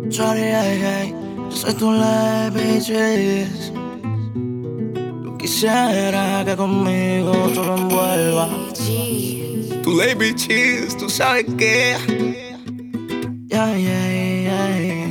Shawty, ay, ay, yo soy tu life, bitches. Yo quisiera que conmigo tú lo envuelvas. Tu lady cheese, tú sabes que. Yeah, yeah, yeah.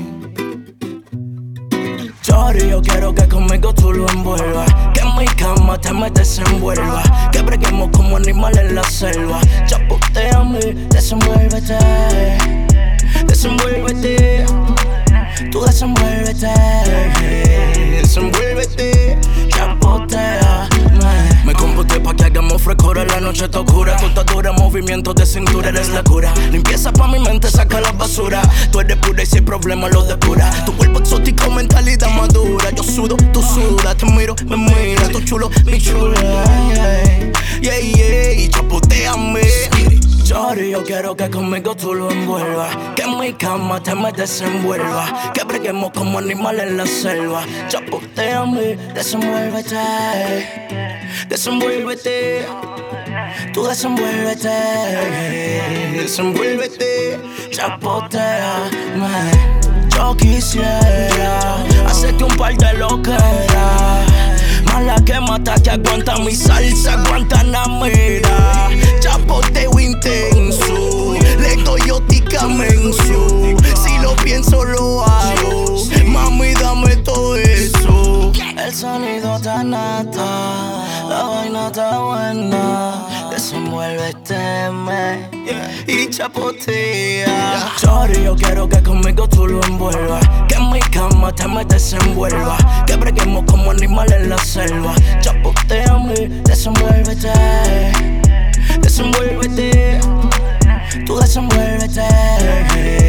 Shawty, yo quiero que conmigo tú lo envuelvas. Que en mi cama te me desenvuelva. Que breguemos como animales en la selva. Chapoteame, desenvuélvete. Desenvuélvete. Tú desenvuélvete. Desenvuélvete. Chapoteame. Me comporté pa' que hagamos frescura. La noche está oscura. Tú estás dura, movimientos de cintura, eres la cura. Limpieza pa' mi mente, saca la basura. Tú eres pura y sin problema lo depura. Tu cuerpo exótico, mentalidad madura. Yo sudo, tú sudas. Te miro, me mira. Tu chulo, mi chula. Yeah, yeah, y chapoteame. Shawty, yo quiero que conmigo tú lo envuelvas. Que en mi cama te me desenvuelva. Que breguemos como animales en la selva. Chapoteame, desenvuélvete. Desenvuélvete. Tú desenvuélvete. Desenvuélvete. Chapoteame. Yo quisiera hacerte un par de loqueras. Mala que mata, que aguanta mi salsa, aguanta la mira. Chapoteo intenso, le doy otica menso. Si lo pienso lo hago, mami dame todo eso. El sonido está nata, la vaina está buena. Desenvuélvete y chapotea. Shawty, yo quiero que conmigo tú lo envuelvas. Que en mi cama te me desenvuelva. Que breguemos como animales en la selva. Chapoteame, desenvuélvete. Desenvuélvete. Tú desenvuélvete.